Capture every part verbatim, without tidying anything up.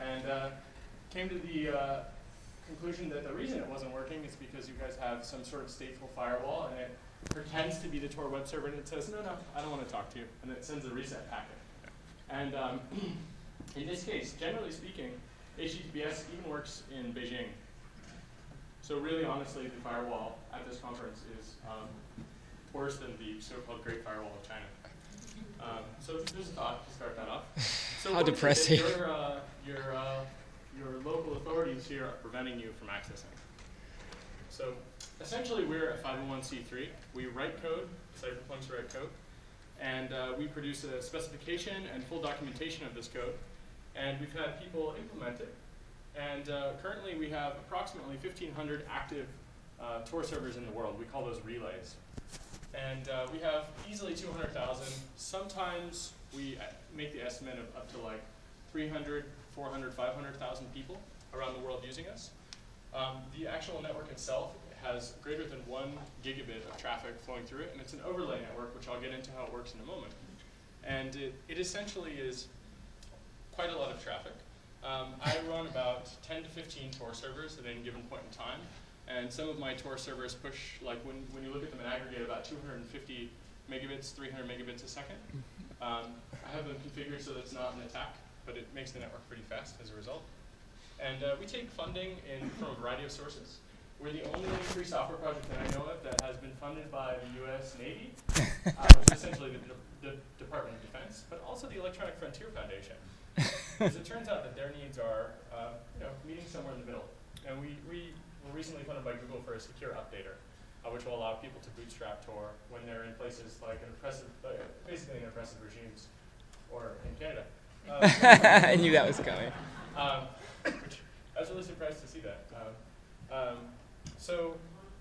and uh, came to the uh, conclusion that the reason it wasn't working is because you guys have some sort of stateful firewall, and it pretends to be the Tor web server, and it says, no, no, I don't want to talk to you, and it sends a reset packet. And um, in this case, generally speaking, H T T P S even works in Beijing. So really, honestly, the firewall at this conference is um, worse than the so-called Great Firewall of China. Um, so there's a thought to start that off. So How depressing. Your, uh, your, uh, your local authorities here are preventing you from accessing. So essentially, we're a five oh one c three. We write code, cypherpunks write code, and uh, we produce a specification and full documentation of this code. And we've had people implement it. And uh, currently, we have approximately fifteen hundred active uh, Tor servers in the world. We call those relays. And uh, we have easily two hundred thousand. Sometimes we make the estimate of up to like three hundred, four hundred, five hundred thousand people around the world using us. Um, the actual network itself has greater than one gigabit of traffic flowing through it, and it's an overlay network, which I'll get into how it works in a moment. And it, it essentially is quite a lot of traffic. Um, I run about ten to fifteen Tor servers at any given point in time. And some of my Tor servers push, like when, when you look at them in aggregate, about two hundred fifty megabits, three hundred megabits a second. Um, I have them configured so that it's not an attack, but it makes the network pretty fast as a result. And uh, we take funding in, from a variety of sources. We're the only free software project that I know of that has been funded by the U S Navy, uh, which is essentially the, de the Department of Defense, but also the Electronic Frontier Foundation. Because it turns out that their needs are uh, you know, meeting somewhere in the middle. And we, we were recently funded by Google for a secure updater, uh, which will allow people to bootstrap Tor when they're in places like an oppressive, uh, basically in oppressive regimes, or in Canada. Uh, I knew that was coming. Um, which I was really surprised to see that. Um, um, so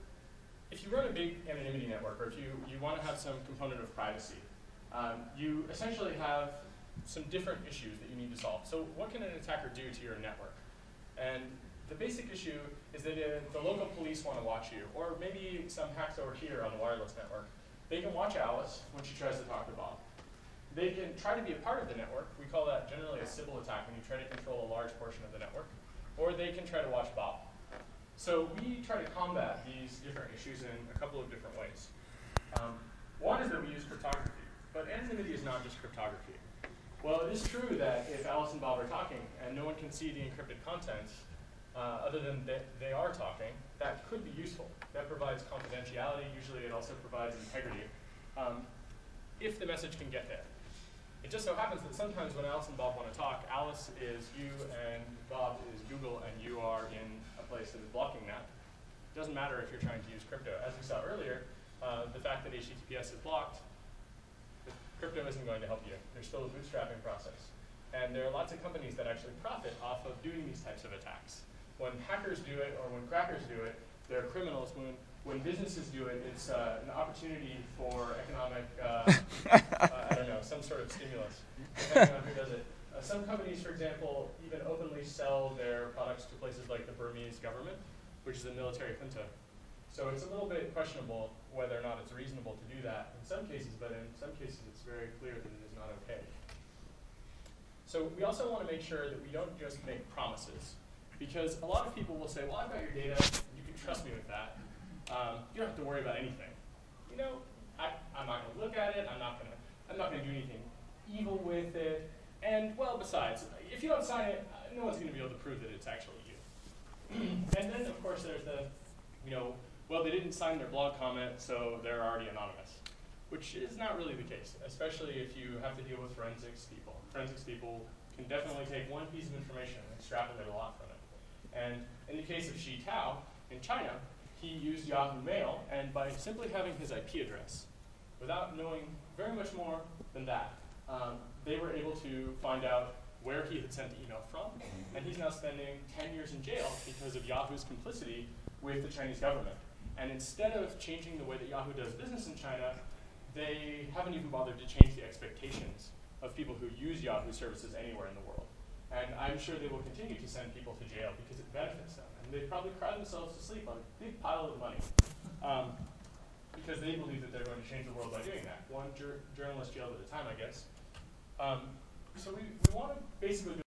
if you run a big anonymity network, or if you, you want to have some component of privacy, um, you essentially have some different issues that you need to solve. So what can an attacker do to your network? And the basic issue is that if the local police want to watch you, or maybe some hacks over here on the wireless network, they can watch Alice when she tries to talk to Bob. They can try to be a part of the network. We call that generally a Sybil attack when you try to control a large portion of the network. Or they can try to watch Bob. So we try to combat these different issues in a couple of different ways. Um, one is that we use cryptography. But anonymity is not just cryptography. Well, it is true that if Alice and Bob are talking and no one can see the encrypted content, uh, other than that they are talking, that could be useful. That provides confidentiality. Usually it also provides integrity, um, if the message can get there. It just so happens that sometimes when Alice and Bob want to talk, Alice is you and Bob is Google, and you are in a place that is blocking that. It doesn't matter if you're trying to use crypto. As we saw earlier, uh, the fact that H T T P S is blocked, crypto isn't going to help you. There's still a bootstrapping process. And there are lots of companies that actually profit off of doing these types of attacks. When hackers do it, or when crackers do it, they're criminals. When, when businesses do it, it's uh, an opportunity for economic, uh, uh, I don't know, some sort of stimulus, depending on who does it. Uh, some companies, for example, even openly sell their products to places like the Burmese government, which is a military junta. So it's a little bit questionable whether or not it's reasonable to do that in some cases, but in some cases it's very clear that it is not okay. So we also want to make sure that we don't just make promises, because a lot of people will say, well, I've got your data, you can trust me with that. Um, you don't have to worry about anything. You know, I, I'm not going to look at it, I'm not going to I'm not going to do anything evil with it, and well, besides, if you don't sign it, uh, no one's going to be able to prove that it's actually you. And then, of course, there's the, you know, well, they didn't sign their blog comment, so they're already anonymous, which is not really the case, especially if you have to deal with forensics people. Forensics people can definitely take one piece of information and extrapolate a lot from it. And in the case of Shi Tao in China, he used Yahoo Mail, and by simply having his I P address, without knowing very much more than that, um, they were able to find out where he had sent the email from, and he's now spending ten years in jail because of Yahoo's complicity with the Chinese government. And instead of changing the way that Yahoo does business in China, they haven't even bothered to change the expectations of people who use Yahoo services anywhere in the world. And I'm sure they will continue to send people to jail because it benefits them. And they probably cry themselves to sleep on a big pile of money um, because they believe that they're going to change the world by doing that. One jur journalist jailed at a time, I guess. Um, so we, we want to basically